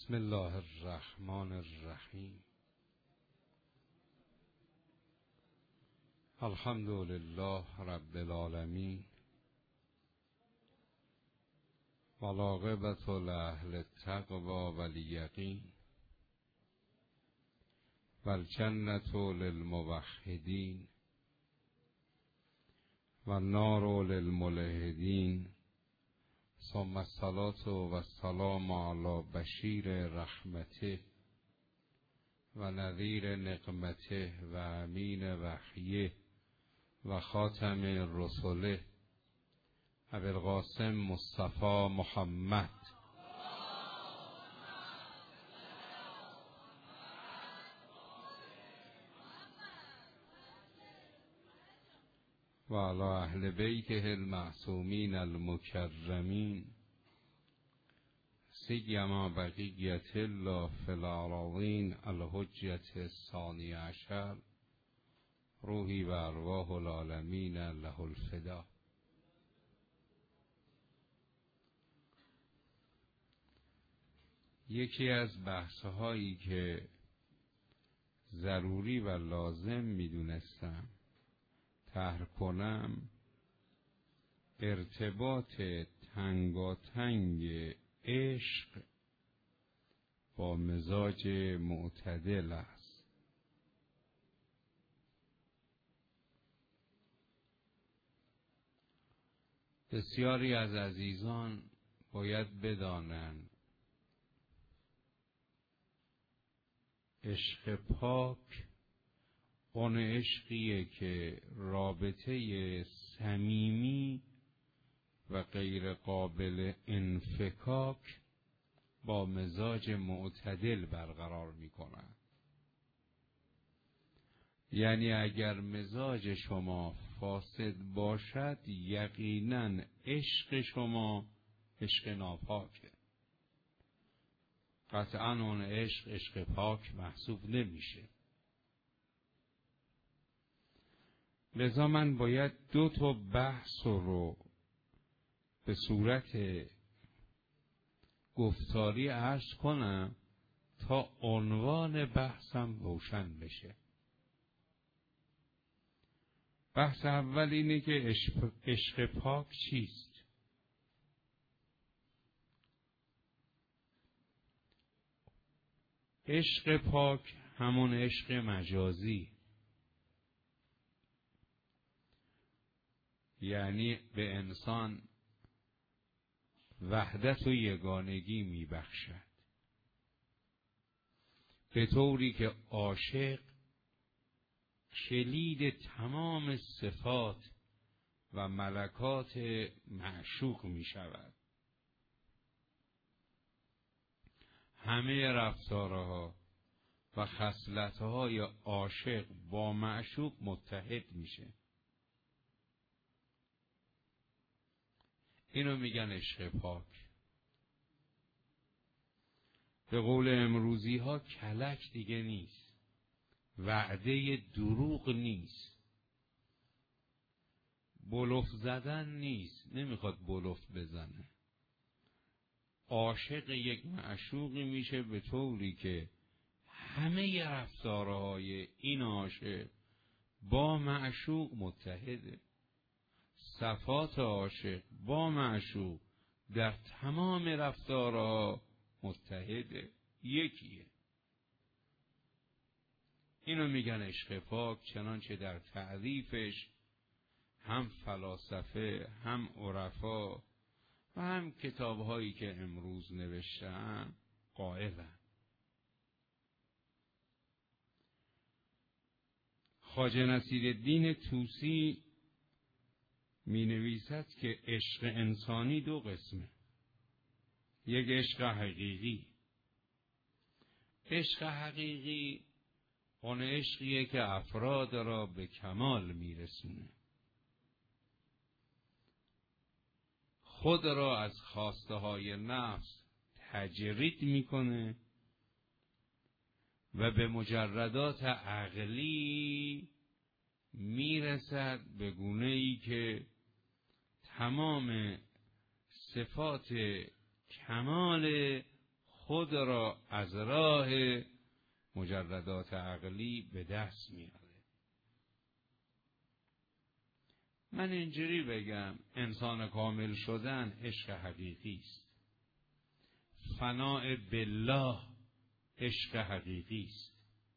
بسم الله الرحمن الرحیم. الحمد لله رب العالمین والعاقبة لأهل التقوى والیقین والجنة للموحدین والنار للملحدین ثم الصلاة والسلام علی بشیر رحمته و نذیر نقمته و امین وحیه و خاتم رسله ابوالقاسم مصطفی محمد و علی اهل بیته المعصومین المکرمین سیما بقیت الله فی الارضین الحجة الثانی عشر روحی و ارواح العالمین له الفدا. یکی از بحث‌هایی که ضروری و لازم میدونستم طرح کنم ارتباط تنگاتنگ عشق با مزاج معتدل است. بسیاری از عزیزان باید بدانند عشق پاک اون عشقیه که رابطه صمیمی و غیر قابل انفکاک با مزاج معتدل برقرار می کند. یعنی اگر مزاج شما فاسد باشد یقینا عشق شما عشق ناپاکه. قطعا اون عشق پاک محسوب نمیشه. لذا من باید دو تا بحث رو به صورت گفتاری عرض کنم تا عنوان بحثم روشن بشه. بحث اول اینه که عشق پاک چیست؟ عشق پاک همون عشق مجازی، یعنی به انسان وحدت و یگانگی میبخشد، به طوری که عاشق کلید تمام صفات و ملکات معشوق میشود. همه رفتارها و خصلتهای عاشق با معشوق متحد میشه. اینو میگن عشق پاک. به قول امروزی ها کلک دیگه نیست، وعده دروغ نیست، بلوف زدن نیست، نمیخواد بلوف بزنه. عاشق یک معشوقی میشه به طوری که همه رفتارهای این عاشق با معشوق متحده. صفات عاشق با معشوق در تمام رفتارها متحده، یکیه. اینو میگن عشق پاک، چنانچه در تعریفش هم فلاسفه هم عرفا و هم کتابهایی که امروز نوشتن قائلن. خواجه نصیرالدین طوسی می نویسد که عشق انسانی دو قسمه. یک عشق حقیقی. عشق حقیقی اون عشقیه که افراد را به کمال میرسونه، خود را از خواسته های نفس تجرید میکنه و به مجردات عقلی میرسد به گونه‌ای که تمام صفات کمال خود را از راه مجردات عقلی به دست میاره. من اینجوری بگم انسان کامل شدن عشق حقیقی است. فناء بالله عشق حقیقی است.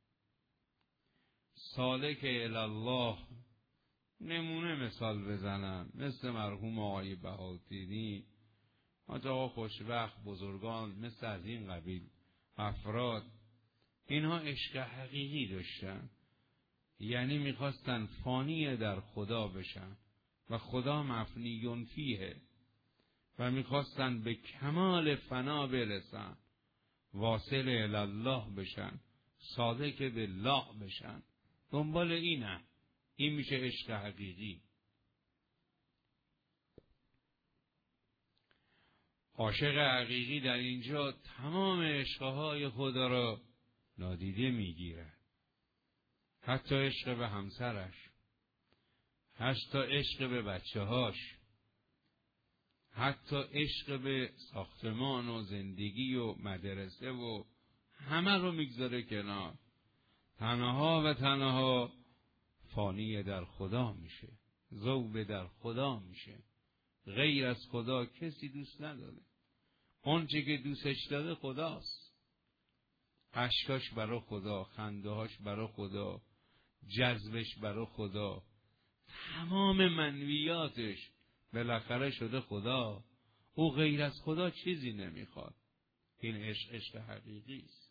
سالک الی الله، نمونه مثال بزنم مثل مرحوم آقای بهاطینی، آقا خوشبخت، بزرگان مثل از این قبیل افراد، اینها عشق حقیقی داشتن، یعنی میخواستن فانی در خدا بشن و خدا مفنی فیه و میخواستن به کمال فنا برسن، واصل الی الله بشن، صادق بالله بشن. دنبال اینه. این میشه عشق حقیقی. عاشق حقیقی در اینجا تمام عشقهای خدا را نادیده میگیره، حتی عشق به همسرش، حتی عشق به بچه‌هاش، حتی عشق به ساختمان و زندگی و مدرسه و همه رو میگذاره کنار. تنها و تنها فانی در خدا میشه، ذوب در خدا میشه. غیر از خدا کسی دوست نداره. اونچه که دوستش داره خداست. اشکاش برای خدا، خندهاش برای خدا، جذبش برای خدا، تمام منویاتش بالاخره شده خدا. او غیر از خدا چیزی نمیخواد. این عشق حقیقی است.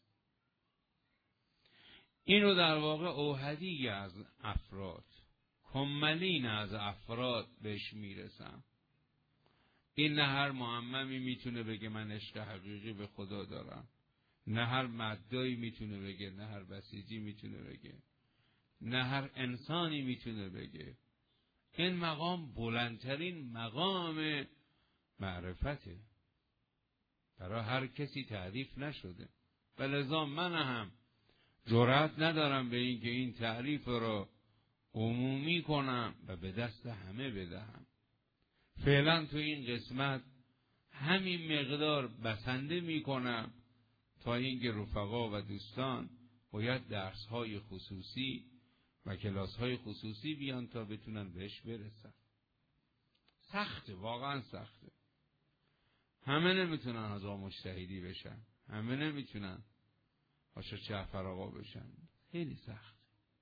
اینو در واقع اوحدی از افراد، کملین از افراد بهش میرسن. این نه هر معممی میتونه بگه من عشق حقیقی به خدا دارم، نه هر مدعی میتونه بگه، نه هر بسیجی میتونه بگه، نه هر انسانی میتونه بگه. این مقام بلندترین مقام معرفته، برای هر کسی تعریف نشده. ولذا من هم جرأت ندارم به این که این تعریف را عمومی کنم و به دست همه بدهم. فعلا تو این قسمت همین مقدار بسنده میکنم تا اینکه رفقا و دوستان باید درس‌های خصوصی و کلاس‌های خصوصی بیان تا بتونن بهش برسن. سخته، واقعا سخته. همه نمیتونن هزار مجتهدی بشن، همه نمیتونن حاشا جعفر آقا بشن. خیلی سخت.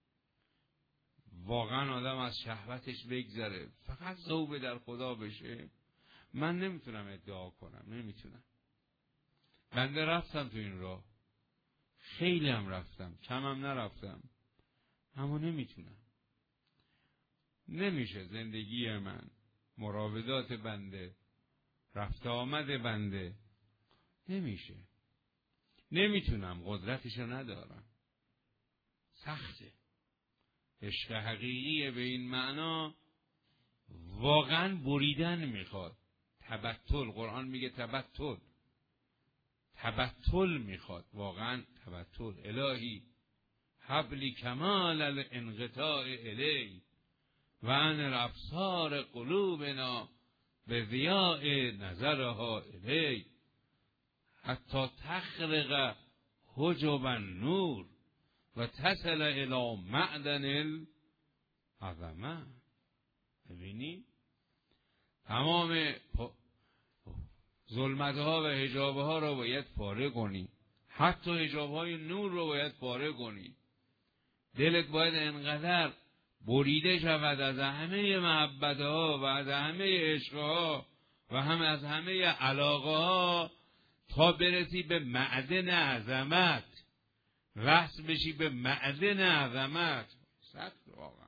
واقعا آدم از شهوتش بگذره، فقط ذوب در خدا بشه. من نمیتونم ادعا کنم، نمیتونم. بنده رفتم تو این راه، خیلی هم رفتم، کم هم نرفتم، اما نمیتونم. نمیشه زندگی من، مراودات بنده، رفت آمد بنده، نمیشه. نمیتونم، قدرتشو ندارم. سخته. عشق حقیقی به این معنا واقعا بریدن میخواد. تبتل، قرآن میگه تبتل میخواد، واقعا تبتل. الهی حبلی کمال الانقطاع الی و عن الابصار قلوبنا به ضیاء نظرها الی حتی تخرق حجب النور و تصل الی معدن العظمه. ببینی تمام ظلمتها و حجابها رو باید پاره کنی، حتی حجابهای نور رو باید پاره کنی. دلت باید انقدر بریده شود از همه محبتها و از همه عشقها و هم از همه علاقها تا برسی به معدن عظمت، وصل بشی به معدن عظمت. سخت واقعا.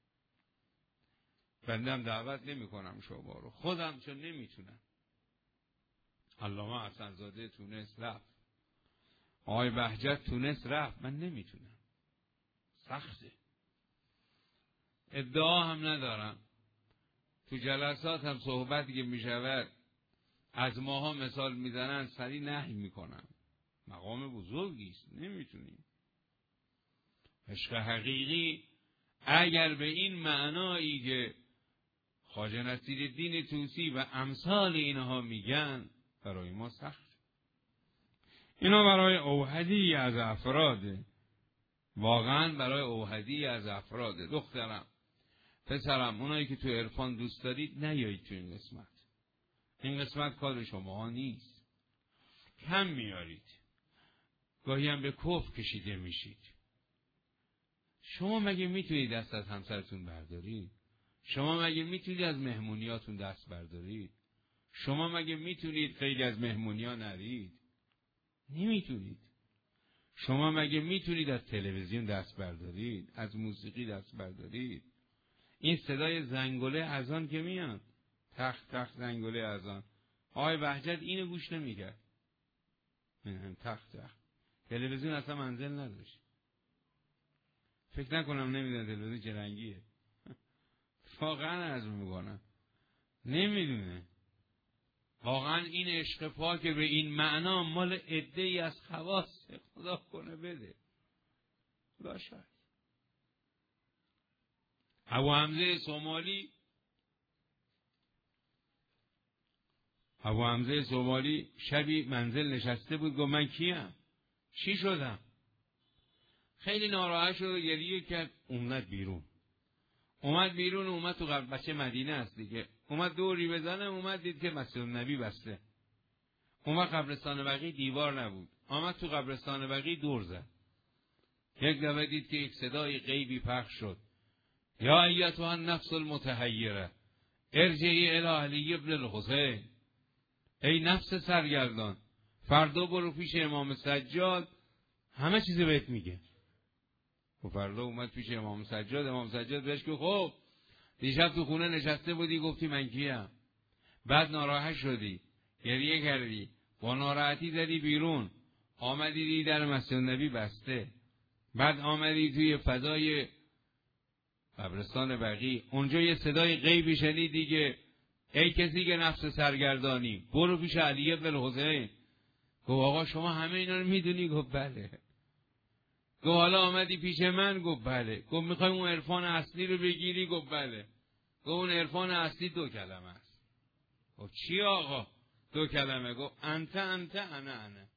بندم دعوت نمی کنم شما رو، خودم چون نمیتونم. علامه حسن‌زاده تونست رفت، آقای بهجت تونست رفت، من نمیتونم. سخته. ادعا هم ندارم. تو جلسات هم صحبتی که میشود از ماها مثال میزنن، سری نهی میکنم. مقام بزرگی است، نمیتونیم. عشق حقیقی اگر به این معنایی که خواجه نصیرالدین طوسی و امثال اینها میگن، برای ما سخت. اینا برای اوحدی از افراده، واقعا برای اوحدی از افراده. دخترم، پسرم، اونایی که تو عرفان دوست دارید نیایید تو این قسمت. این قسمت کار شما نیست. کم میارید، گاهی هم به کفر کشیده میشید. شما مگه میتونید دست از همسرتون بردارید؟ شما مگه میتونید از مهمونیاتون دست بردارید؟ شما مگه میتونید خیلی از مهمونیا نرید؟ نمیتونید. شما مگه میتونید از تلویزیون دست بردارید؟ از موسیقی دست بردارید؟ این صدای زنگوله اذان که میاد، تخ تخ زنگوله اذان، آقای بهجت اینو گوش نمیکرد. تخ تخ. تلویزیون اصلا منزل نداشت. فکر نکنم نمیدونم تلویزیون چه رنگیه. واقعا عرض میکنم نمیدونه. واقعا این عشق پاک به این معنا مال عده‌ای از خواص، خدا کنه بده. خدا شاید. ابو حمزه صومالی شبی منزل نشسته بود، گفت من کیم؟ چی شدم؟ خیلی ناراحت شد و گریه کرد. اومد بیرون، اومد تو بچه مدینه است دیگه، اومد دوری بزنه، اومد دید که مسجد النبی بسته. اومد قبرستان بقیع دیوار نبود، آمد تو قبرستان بقیع دور زد. یک دفعه دید که یک صدای غیبی پخش شد: یا ایتها النفس المتحیره ارجعی الی علی ابن الحسین. ای نفس سرگردان، فردا برو پیش امام سجاد، همه چیزو بهت میگه. و فردا اومد پیش امام سجاد بهش که خب دیشب تو خونه نشسته بودی گفتی من کیم، بعد ناراحت شدی، گریه کردی، با ناراحتی زدی بیرون، آمدی دیدی در مسجد النبی بسته، بعد آمدی توی فضای قبرستان بقیع، اونجا یه صدای غیبی شنیدی دیگه: ای کسی که نفس سرگردانی، برو پیش علی ابن الحسین. گفت آقا شما همه اینا رو میدونی؟ گفت بله. گفت حالا آمدی پیش من؟ گفت بله. گفت میخوای اون عرفان اصلی رو بگیری؟ گفت بله. گفت اون عرفان اصلی 2 کلمه است. گفت چی آقا 2 کلمه؟ گفت انت انا.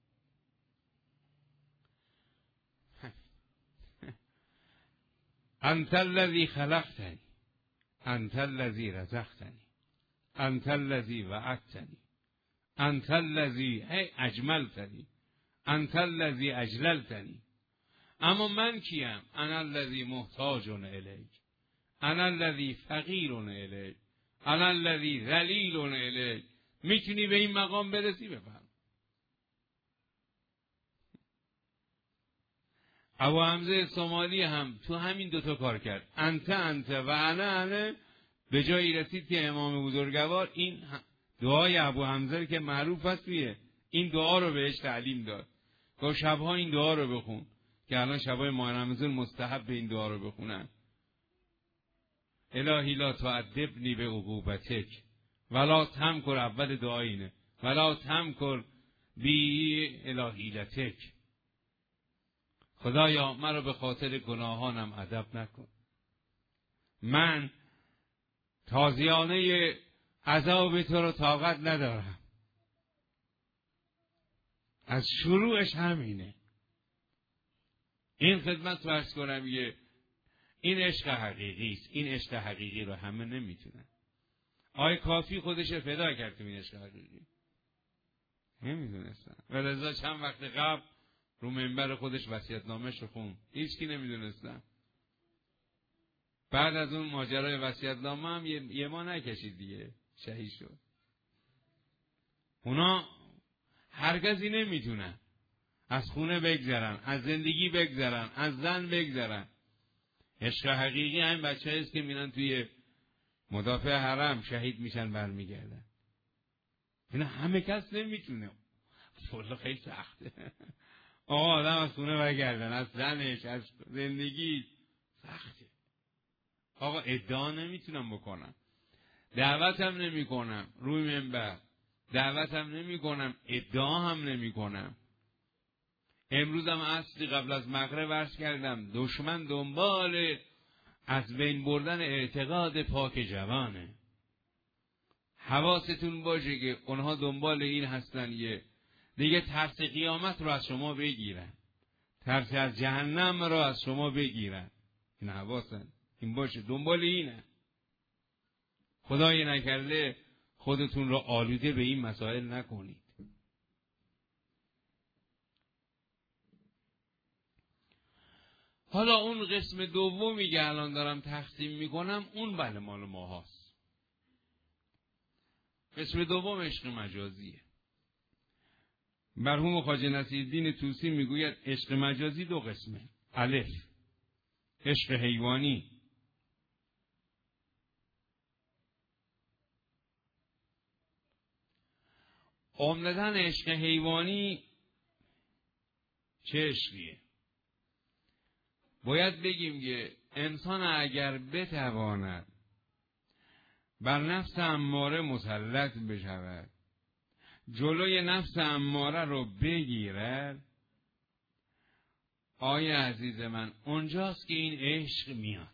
انت الذی خلقتنی، انت الذی رزقتنی، انت الذی وعدتنی، انت الذی اجملتنی، انت الذی اجللتنی. اما من کیم؟ انا الذی محتاج الیک، انا الذی فقیر الیک، انا الذی ذلیل الیک. میتونی به این مقام برسی؟ بفهم. ابو حمزه صومالی هم تو همین 2 کار کرد، انت و انا. به جایی رسید که امام بزرگوار این دعای ابو حمزه که معروف است این دعا رو بهش تعلیم داد. گفت شبها این دعا رو بخون، که الان شبای ماه رمضان مستحب به این دعا رو بخونن: الهی لا تعذبنی به عقوبتک ولا تمکر. اول دعا اینه: ولا تمکر بی الهیلتک. خدایا مرا به خاطر گناهانم ادب نکن، من تازیانه عذاب تو رو طاقت ندارم. از شروعش همینه. این خدمت فرض کنم این عشق حقیقی است. این عشق حقیقی رو همه نمیتونن. آقای کافی خودش فدا کرد تو این عشق حقیقی، نمیدونستن. و لذا چند وقت قبل رو منبر خودش وصیت‌نامه‌اش رو خوند، هیچکی نمیدونستن. بعد از اون ماجرای وصیت‌نامه هم یه ماه نکشید دیگه شهید شد. اونا هرگزی نمیتونن از خونه بگذرن، از زندگی بگذرن، از زن بگذرن. عشق حقیقی همین بچه‌ای است که میرن توی مدافع حرم شهید میشن برمیگردن. اینا همه کس نمیتونه. والله خیلی سخته. آدم از خونه برگردن، از زنش، از زندگی، سخته. آقا ادعا نمیتونم بکنم، دعوتم نمیکنم روی منبر، دعوتم نمیکنم، ادعا هم نمیکنم. امروزم اصلی قبل از مغرب عرض کردم دشمن دنبال از بین بردن اعتقاد پاک جوانه. حواستون باشه که اونها دنبال این هستن دیگه ترس قیامت رو از شما بگیرن، ترس از جهنم رو از شما بگیرن. این حواسن، این باشه، دنبال اینه. خدای نکرده خودتون رو آلوده به این مسائل نکنید. حالا اون قسم دومی که الان دارم تقسیم میکنم، اون بله مال ما هاست. قسم دوم عشق مجازیه. مرحوم خواجه نصیرالدین طوسی میگوید عشق مجازی دو قسمه. الف، عشق حیوانی. عمدتاً عشق حیوانی چه عشقیه؟ باید بگیم که انسان اگر بتواند بر نفس اماره مسلط بشود، جلوی نفس اماره رو بگیرد، آیا عزیز من اونجاست که این عشق میاد.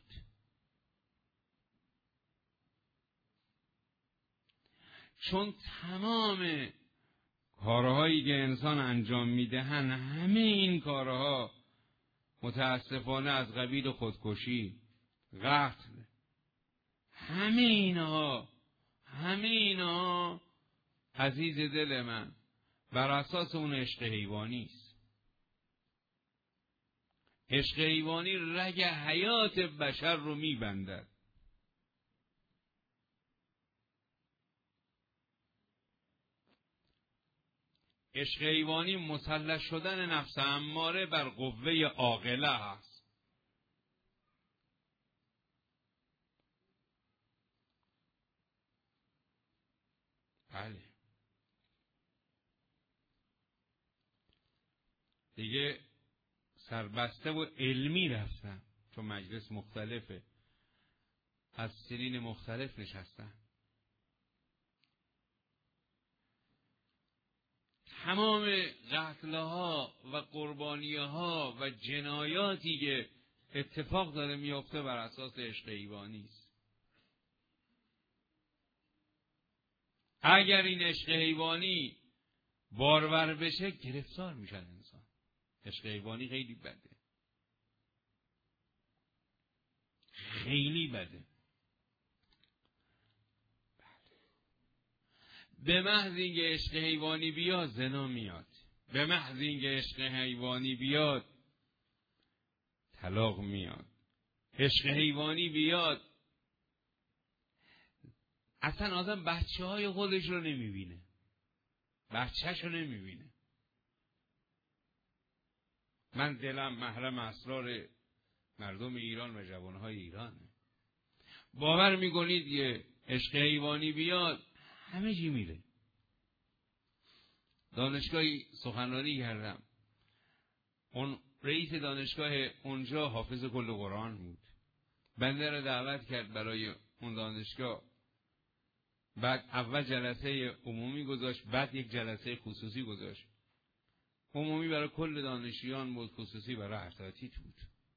چون تمام کارهایی که انسان انجام میدهن، همه این کارها متاسفانه از قبیل خودکشی، قتل، همه اینها عزیز دل من بر اساس اون عشق حیوانی است. عشق حیوانی رگ حیات بشر رو میبندد. عشق حیوانی مسلط شدن نفس اماره بر قوه عاقله هست. بله دیگه سربسته و علمی رفتن، چون مجلس مختلفه، از سنین مختلف نشستن. تمام قتلها و قربانیها و جنایاتی که اتفاق داره میفته بر اساس عشق حیوانی است. اگر این عشق حیوانی بارور بشه گرفتار میشن انسان. عشق حیوانی خیلی بده، خیلی بده. به محض اینکه عشق حیوانی بیاد زنا میاد، به محض اینکه عشق حیوانی بیاد طلاق میاد، عشق حیوانی بیاد اصلا آدم بچه های خودش رو نمیبینه، بچهش رو نمیبینه. من دلم محرم اسرار مردم ایران و جوانهای ایرانه. باور میکنید که عشق حیوانی بیاد همه چی میره. دانشگاهی سخنرانی کردم، اون رئیس دانشگاه اونجا حافظ کل قرآن بود، بنده را دعوت کرد برای اون دانشگاه. بعد اول جلسه عمومی گذاشت، بعد یک جلسه خصوصی گذاشت. عمومی برای کل دانشجویان بود، خصوصی برای اساتید بود.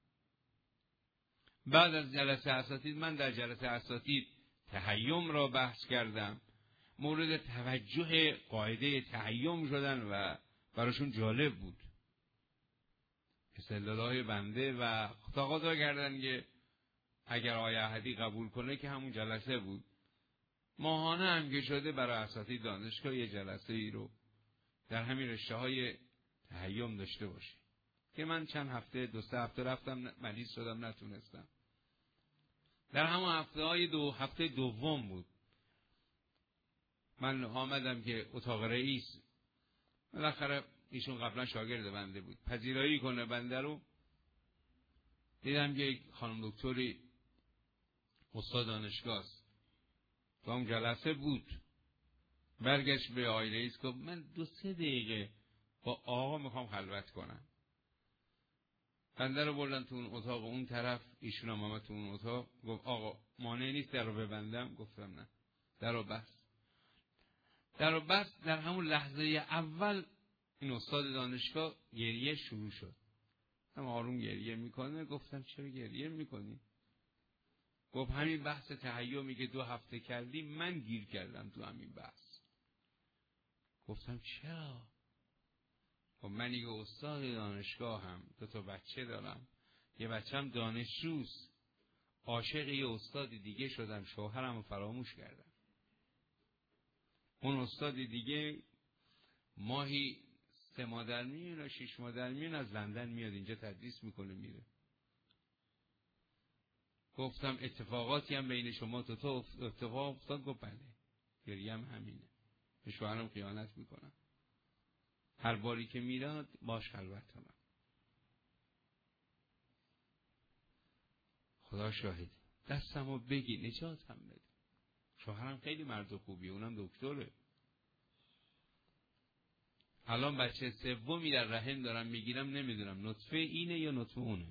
بعد از جلسه اساتید، من در جلسه اساتید تهیم را بحث کردم، مورد توجه قاعده تهیم شدن و براشون جالب بود. استدلال‌های بنده و تقاضا کردن که اگر آیه احدی قبول کنه که همون جلسه بود. ماهانه هم که شده برای اساتید دانشگاه یه جلسه ای رو در همین رشته‌های تهیم داشته باشه که من چند هفته 2-3 هفته رفتم، مریض شدم نتونستم. در همون هفته دوم بود من آمدم که اتاق رئیس، بالاخره ایشون قبلا شاگرد بنده بود، پذیرایی کنه بنده رو. دیدم که یک خانم دکتری استاد دانشگاه است، تو هم جلسه بود. برگشت به آقای رئیس گفت من 2-3 دقیقه با آقا میخوام خلوت کنم. بنده رو بردن تو اون اتاق اون طرف، ایشون هم آمد تو اون اتاق. گفت آقا مانع نیست در رو ببندم؟ گفتم نه. در رو بس. در همون لحظه اول این استاد دانشگاه گریه شروع شد. هم آروم گریه میکنه. گفتم چرا گریه میکنی؟ گفت همین بحث تهیمی که 2 هفته کردی من گیر کردم تو همین بحث. گفتم چرا؟ خب من یه استاد دانشگاه هم، 2 بچه دارم، یه بچم دانشجوست، عاشق یه استاد دیگه شدم، شوهرم رو فراموش کردم. اون استاد دیگه ماهی 3 ماه در میون و 6 ماه در میون از لندن میاد اینجا تدریس میکنه میره. گفتم اتفاقاتی هم بین شما تو اتفاق افتاد؟ گفت بله. گریم همینه، به شوهرم خیانت میکنم، هر باری که میراد باش خلوت کنم. خدا شاهد، دستمو بگی نجاتم بده. شوهرم خیلی مرد خوبیه، اونم دکتره. الان بچه 3 در رحم دارم میگیرم، نمیدونم نطفه اینه یا نطفه اونه.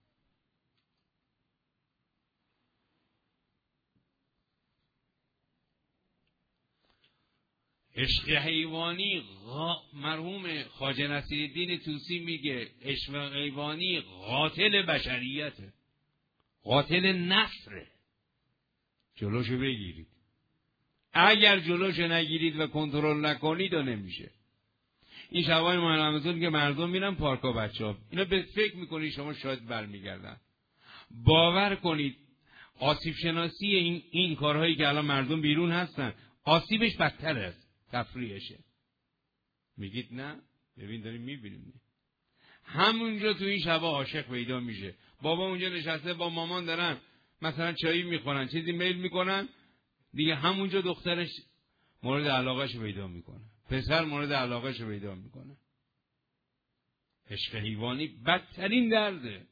عشق حیوانی مرحوم خواجه نصیرالدین طوسی میگه عشق حیوانی قاتل بشریته، قاتل نسله. جلوشو بگیرید. اگر جلوشو نگیرید و کنترل نکنید و نمیشه. این شبای ماه رمضان که مردم میرن پارکا بچه‌ها، اینا به فکر میکنید شما شاید برمیگردن. باور کنید آسیب شناسی این کارهایی که الان مردم بیرون هستن، آسیبش بدتر است تفریحشه. میگید نه؟ ببین داریم میبینیم. همونجا تو این شبا عاشق پیدا میشه. بابا اونجا نشسته با مامان دارن مثلا چایی میخورن، چیزی میل میکنن، دیگه همونجا دخترش مورد علاقهش پیدا میکنه، پسر مورد علاقهش پیدا میکنه. عشق حیوانی بدترین درده.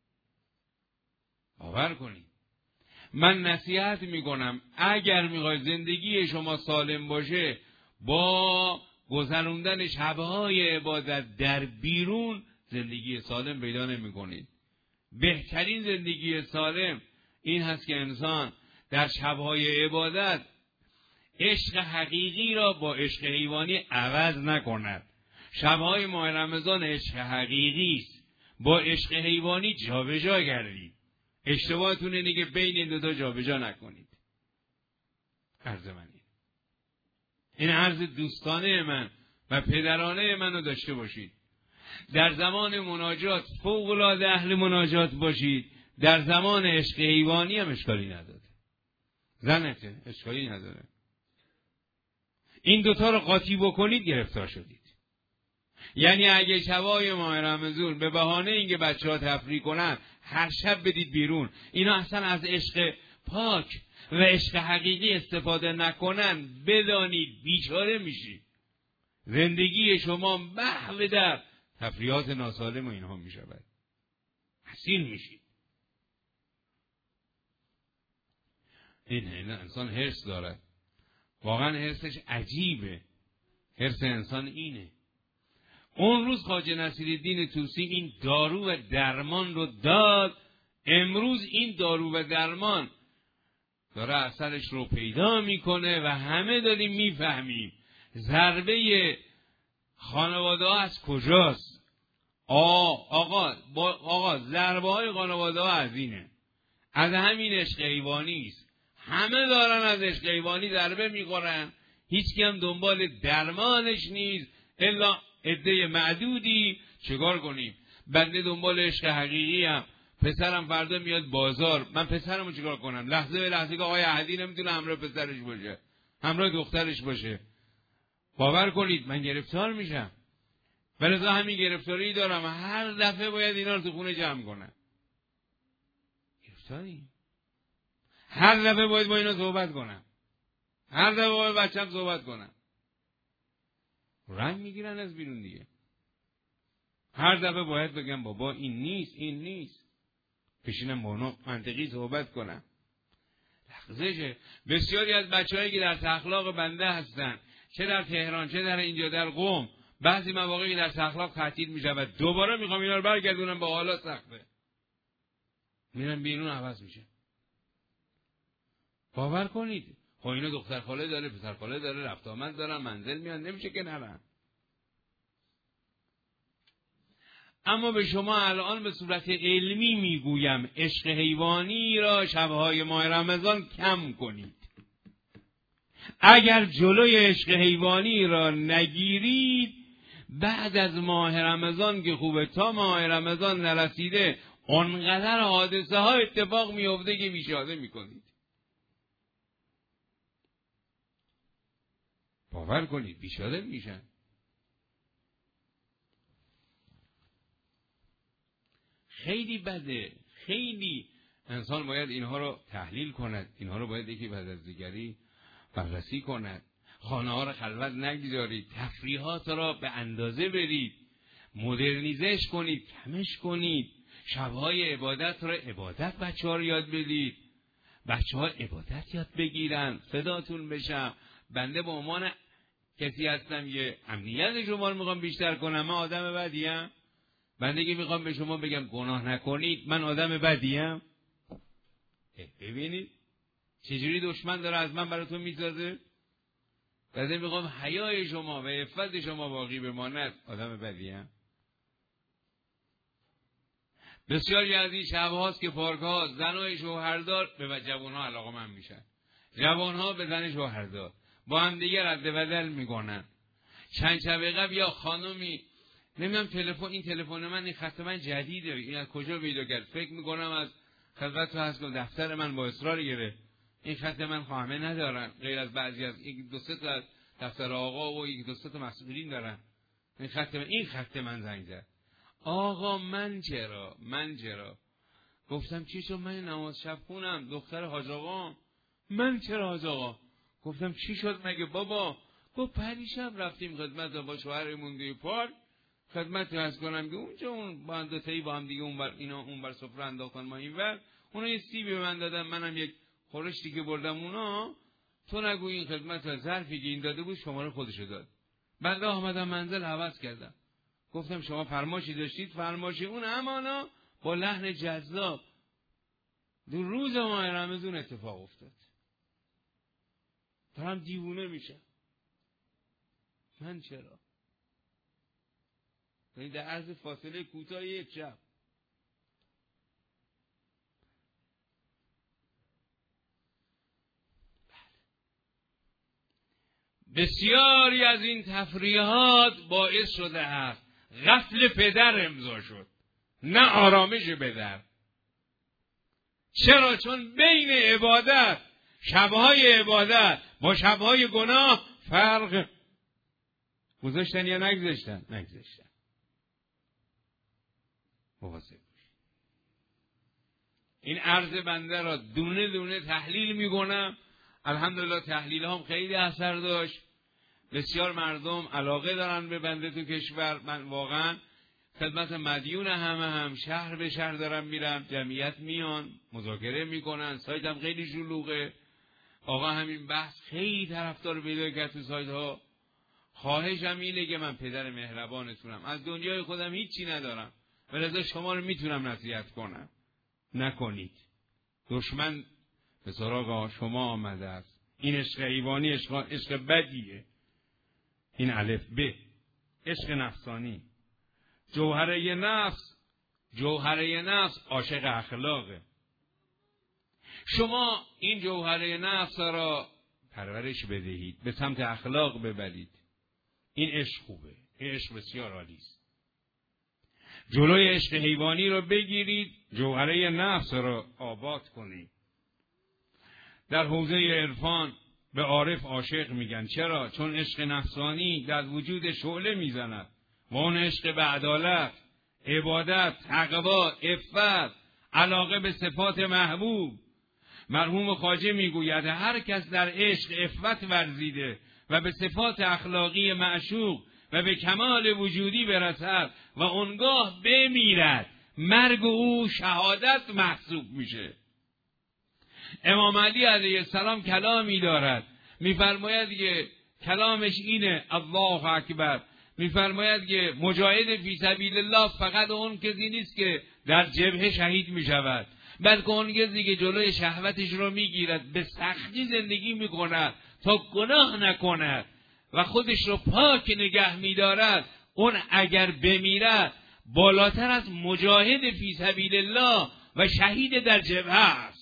باور کنید. من نصیحت میکنم اگر میخواید زندگی شما سالم باشه، با گذروندن شبهای عبادت در بیرون زندگی سالم پیدا نمیکنید. بهترین زندگی سالم این هست که انسان در شبهای عبادت عشق حقیقی را با عشق حیوانی عوض نکند. شبهای ماه رمضان عشق حقیقی است، با عشق حیوانی جابجا گردید. اشتباهتون اینه که بین این دو تا جابجا نکنید. عرض من این عرض دوستانه من و پدرانه منو داشته باشید. در زمان مناجات فوق العاده اهل مناجات باشید. در زمان عشق حیوانی هم اشکالی نداره. زنته اشکالی نداره. این دوتا رو قاطی بکنید گرفتار شدید. یعنی اگه شبای ماه رمضان به بهانه اینکه بچه‌ها تفریح کنن هر شب بدید بیرون، اینا اصلا از عشق پاک و عشق حقیقی استفاده نکنن، بدانید بیچاره میشید. زندگی شما محو در تفریحات ناسالم و اینها میشود. حسین میشید. این انسان حرص دارد. واقعا حرصش عجیبه. حرص انسان اینه. اون روز خواجه نصیرالدین طوسی این دارو و درمان رو داد. امروز این دارو و درمان داره اثرش رو پیدا میکنه و همه داریم میفهمیم ضربه خانواده ها از کجاست. آقا ضربه های خانواده ها از اینه، از همین عشق حیوانی است. همه دارن از عشق حیوانی ضربه میخورن، هیچ کم دنبال درمانش نیست الا عده معدودی. چیکار کنیم؟ بنده دنبال عشق حقیقی هم. پسرم فردا میاد بازار، من پسرمو چیکار کنم؟ لحظه به لحظه که آقای احدی نمیتونه همراه پسرش باشه، همراه دخترش باشه. باور کنید من گرفتار میشم. ولذا همین گرفتاری دارم، هر دفعه باید اینا رو تو خونه جمع کنم. گرفتاری. هر دفعه باید با اینا صحبت کنم، هر دفعه باید بچه‌م صحبت کنم. رنگ میگیرن از بیرون دیگه. هر دفعه باید بگم بابا این نیست، این نیست. بشینم با اونا منطقی صحبت کنم. لحظه‌شه. بسیاری از بچه‌هایی که در اخلاق بنده هستن، چه در تهران چه در اینجا در قم، بعضی مواقعی در اخلاق تعطیل میشه و دوباره میخوام اینا رو برگردونم به حالات سخته. میرن بیرون عوض میشه. باور کنید. خب اینا دختر خاله داره، پسر خاله داره، رفت آمد دارن، منزل میان، نمیشه که نرن. اما به شما الان به صورت علمی میگویم عشق حیوانی را شبهای ماه رمضان کم کنید. اگر جلوی عشق حیوانی را نگیرید بعد از ماه رمضان که خوبه، تا ماه رمضان نرسیده اونقدر حادثه ها اتفاق میفته که بیشاده میکنید. باور کنید بیشاده میشن. خیلی بده، خیلی. انسان باید اینها رو تحلیل کند، اینها رو باید یکی بعد از دیگری بررسی کند. خانه ها رو خلوت نگذارید، تفریحات را به اندازه برید، مدرنیزش کنید، کمش کنید. شبهای عبادت را عبادت بچه ها رو یاد بدید، بچه ها عبادت یاد بگیرن، فداتون بشم. بنده به عنوان کسی هستم یه امنیت شما رو میخوام بیشتر کنم. من آدم بدیم؟ بنده که میخوام به شما بگم گناه نکنید، من آدم بدیم؟ ببینید چجوری دشمن داره از من براتون میسازه. بنده میخوام حیای شما و عفت شما باقی بماند، آدم بدیم؟ بسیاری از این شبهاست که پارک‌ها زنای شوهردار به جوان‌ها علاقه‌مند میشن، جوان‌ها به زن شوهردار با هم دیگه رد و بدل میکنن. چند شب قبل یا خانمی نمیدونم تلفن، این تلفن من، این خط من جدیده، این از کجا پیدا کرد؟ فکر میکنم از خدمت تو هست، دفتر من با اصرار گرفت. این خط من خواهمه ندارن غیر از بعضی از یک دو سه تا از دفتر آقا و یک دو سه تا مسئولین دارن. این خط من زنگ زد. آقا من چرا گفتم چی شد؟ من نماز شب خونم، دختر حاج آقا. من چرا حاج آقا؟ گفتم چی شد مگه بابا؟ گفت پریشب رفتیم خدمت با شوهرمون توی پارک، خدمت عرض کنم که اونجا اون با دو تایی با هم دیگه اونور اینا اونور سفره انداختن، ما اینور اونا یه سیب به من دادن، منم یک خورشتی که بردم اونا. تو نگو این خدمت ظرفی که این داده بود شماره خودشو داد. بعد آمدم منزل عوض کردم. گفتم شما فرماشی داشتید؟ فرماشی اون امانا با لحن جذاب. دو روز ماه رمضان اتفاق افتاد. دارم دیوونه میشم. من چرا؟ یعنی در عرض فاصله کوتاه یک شب. بسیاری از این تفریحات باعث شده است غفل پدر امضا شد، نه آرامش پدر. چرا؟ چون بین عبادت، شبهای عبادت با شبهای گناه فرق گذاشتن یا نگذاشتن؟ نگذاشتن. مواظب باش. این عرض بنده را دونه دونه تحلیل میکنم. الحمدلله تحلیل هم خیلی اثر داشت. بسیار مردم علاقه دارن به بنده تو کشور. من واقعا خدمت مدیون هم شهر به شهر دارم میرم، جمعیت میان مذاکره میکنن، سایتم خیلی شلوغه. آقا همین بحث خیلی طرفدار پیدا کرد تو سایت ها. خواهشم اینه که من پدر مهربانتونم، از دنیای خودم هیچی ندارم، ولذا شما رو میتونم نصیحت کنم. نکنید. دشمن به سراغ شما آمده است. این عشق حیوانی عشق بدیه. این الف ب. عشق نفسانی. جوهره نفس عاشق اخلاقه. شما این جوهره نفس را پرورش بدهید، به سمت اخلاق ببرید. این عشق خوبه، این عشق بسیار عالی است. جلوی عشق حیوانی را بگیرید، جوهره نفس را آباد کنید. در حوزه عرفان به عارف عاشق میگن. چرا؟ چون عشق نفسانی در وجود شعله میزند و اون عشق به عدالت، عبادت، تقوا، عفت، علاقه به صفات محبوب. مرحوم خواجه میگوید هر کس در عشق عفت ورزیده و به صفات اخلاقی معشوق و به کمال وجودی برسد و اونگاه بمیرد، مرگ او شهادت محسوب میشه. امام علی علیه السلام کلامی دارد، میفرماید که کلامش اینه: الله اکبر. میفرماید که مجاهد فی سبیل الله فقط اون کسی نیست که در جبهه شهید میشود، بلکه اون کسی که جلوی شهوتش رو میگیرد، به سختی زندگی میکند تا گناه نکند و خودش رو پاک نگه میدارد. اون اگر بمیرد بالاتر از مجاهد فی سبیل الله و شهید در جبهه است.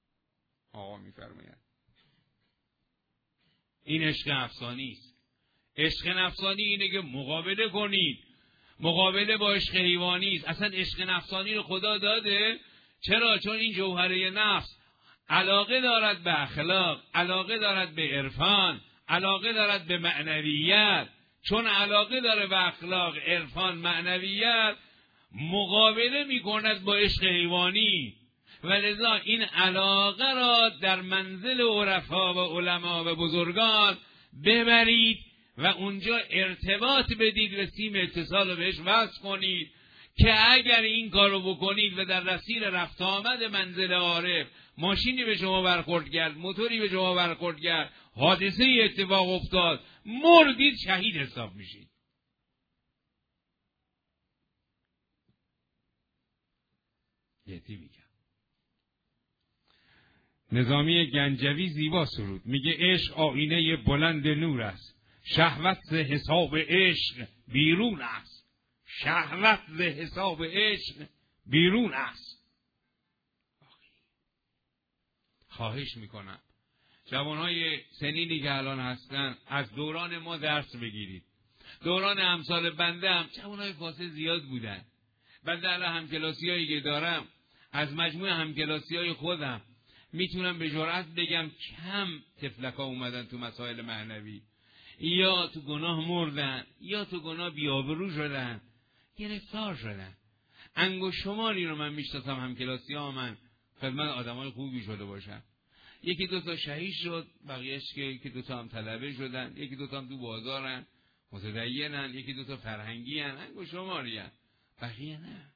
آقا میفرماید این عشق افسانی است. عشق نفسانی اینه که مقابله کنید. مقابله با عشق حیوانی است. اصلا عشق نفسانی رو خدا داده. چرا؟ چون این جوهره نفس علاقه دارد به اخلاق، علاقه دارد به عرفان، علاقه دارد به معنویت. چون علاقه داره به اخلاق، عرفان، معنویت، مقابله میکند با عشق حیوانی. و لذا این علاقه را در منزل عرفا و علما و بزرگان ببرید و اونجا ارتباط بدید و سیم اتصال رو بهش وصل کنید که اگر این کارو بکنید و در مسیر رفت آمد منزل عارف ماشینی به شما برخورد کرد، موتوری به شما برخورد کرد، حادثه اتفاق افتاد، مردید، شهید حساب میشید. یتی میگم. نظامی گنجوی زیبا سرود، میگه عشق آینه بلند نور است، شهوت ز حساب عشق بیرون است. شهوت ز حساب عشق بیرون است. خواهش میکنم جوانهای سنینی که الان هستن از دوران ما درس بگیرید. دوران امثال بنده هم جوانهای فاسد زیاد بودن. بنده الان همکلاسیایی که دارم، از مجموع همکلاسیای خودم میتونم به جرئت بگم کم تفلکا اومدن تو مسائل معنوی، یا تو گناه مردن، یا تو گناه بی‌آبرو شدن، گرفتار شدن. انگشت شماری رو من میشناسم همکلاسی‌ها من خدمت آدمای خوبی شده باشن. یکی دو تا شهید شد، بقیه‌اش که یکی دو تا هم طلبه شدن، یکی دو تا هم تو بازارن، متدینن، یکی دو تا فرهنگی ان، انگشت شماری ان، بقیه نه.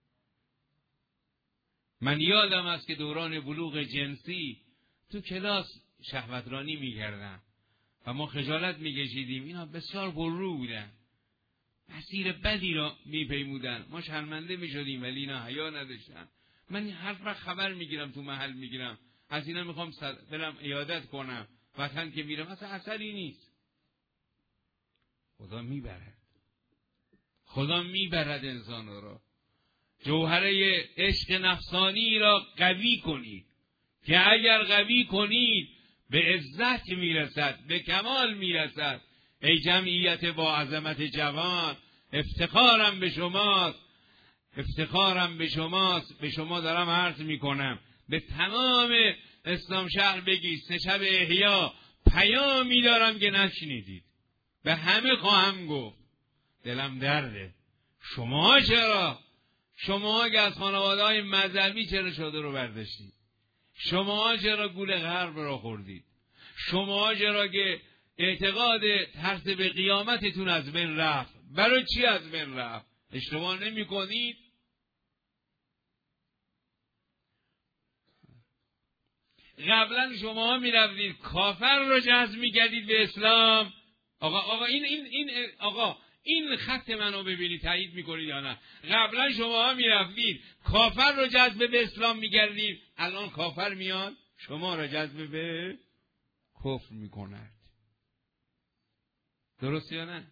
من یادم است که دوران بلوغ جنسی تو کلاس شهوترانی می‌کردن و ما خجالت می‌کشیدیم. اینا بسیار پررو بودن، مسیر بدی را می‌پیمودن، ما شرمنده می‌شدیم ولی اینا حیا نداشتن. من هر وقت خبر می‌گیرم تو محل می‌گیرم از اینا می‌خوام برم عیادت کنم، وطن که میرم اصلا اثری نیست. خدا میبرد، خدا میبرد انسان را. جوهره عشق نفسانی را قوی کنید که اگر قوی کنید به عزت میرسد، به کمال میرسد. ای جمعیت با عظمت جوان، افتخارم به شماست، افتخارم به شماست. به شما دارم عرض میکنم، به تمام اسلام شهر بگید سه شب احیا پیامی دارم که نشنیدید. به همه خواهم گفت، دلم درده. شما چرا؟ شما که از خانواده‌های مذهبی چرا شاده رو برداشتید؟ شما چرا گول غرب را خوردید؟ شما چرا که اعتقاد ترس به قیامتتون از بین رفت؟ برای چی از بین رفت؟ اشتباه نمی کنید؟ قبلا شما می رفتید کافر رو جذب می کردید به اسلام. آقا این خط منو ببینید تایید میکنید یا نه؟ قبلا شما میرفتید کافر رو جذب به اسلام میکردید، الان کافر میاد شما رو جذب به کفر میکند. درست یا نه؟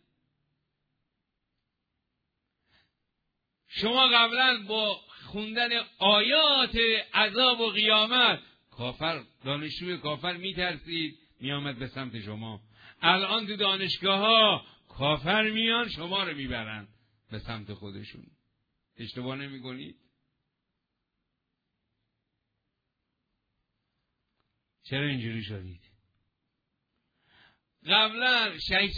شما قبلا با خوندن آیات عذاب و قیامت کافر، دانشجوی کافر میترسید میامد به سمت شما. الان تو دانشگاه ها کافر میان شما رو میبرن به سمت خودشون. اشتباه نمی کنید؟ چرا اینجوری شدید؟ قبلا شیخ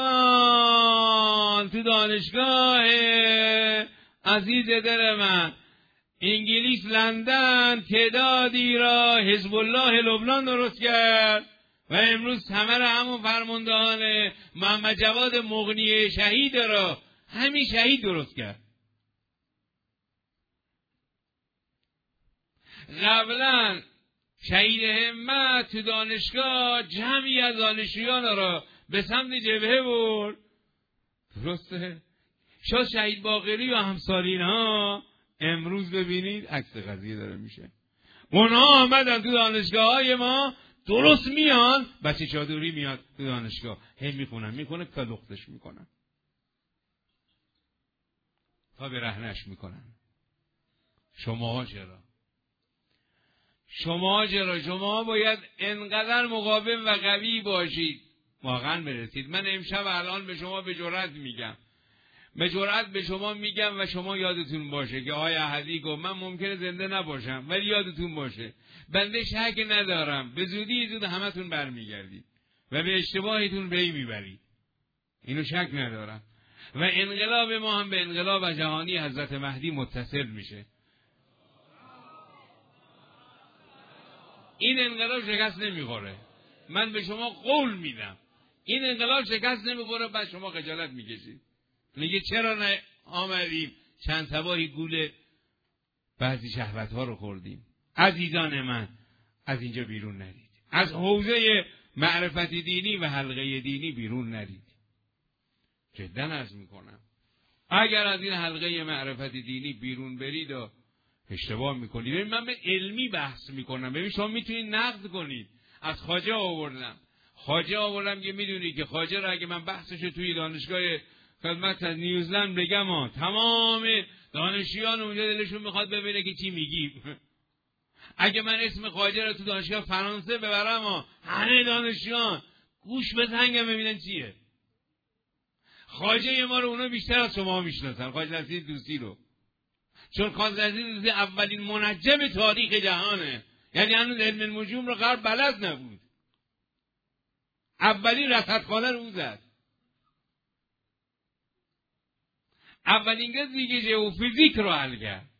کمران تو دانشگاه عزیز دل من انگلیس لندن تعدادی را حزب الله لبنان درست کرد و امروز ثمر همون فرماندهان محمد جواد مغنی شهید را همین شهید درست کرد. قبلا شهید همت تو دانشگاه جمعی از دانشجویان را به سمت جبهه برد. درسته؟ شاید شهید باقری و همسالین ها امروز ببینید عکس قضیه داره میشه. اونها آمدن تو دانشگاه های ما، درست میان بچه چادری میاد تو دانشگاه، هی میکنه تا لختش میکنن، تا به رهنش میکنن. شما چرا؟ شما باید انقدر مقاوم و قوی باشید واقعا برسید. من امشب الان به شما به جرئت میگم، به جرئت به شما میگم و شما یادتون باشه که آقای احدی گفت من ممکنه زنده نباشم ولی یادتون باشه بنده شک ندارم به زودی زود همتون برمیگردید و به اشتباهتون پی میبرید، اینو شک ندارم. و انقلاب ما هم به انقلاب جهانی حضرت مهدی متصل میشه. این انقلاب شکست نمیخوره، من به شما قول میدم این انقلاب شکست نمیخوره. بعد شما خجالت میکشید، میگه چرا نه آمدیم چند صباحی گول بعضی شهوت ها رو خوردیم. عزیزان من از اینجا بیرون نرید، از حوزه معرفت دینی و حلقه دینی بیرون نرید. جدا عرض میکنم اگر از این حلقه معرفت دینی بیرون برید و اشتباه میکنید. ببین من به علمی بحث میکنم، ببین شما میتونید نقد کنید. از خواجه آوردم که میدونید که خواجه را اگه من بحثشو توی دانشگاه خدمت از نیوزلند بگم تمام دانشجویان اونجا دلشون میخواد ببینه که چی میگی. اگه من اسم خواجه را تو دانشگاه فرانسه ببرم همه دانشجویان گوش بزنگم ببینن چیه. خواجه ما رو اونا بیشتر از شما میشناسن، خواجه نصیر دوستی رو، چون خواجه نصیر دوستی اولین منجم تاریخ جهانه. یعنی هنوز علم النجوم رو غرب بلد نبود، اولین رصدخانه رو او زد، اولین کسی دیگه ژئوفیزیک رو حل کرد.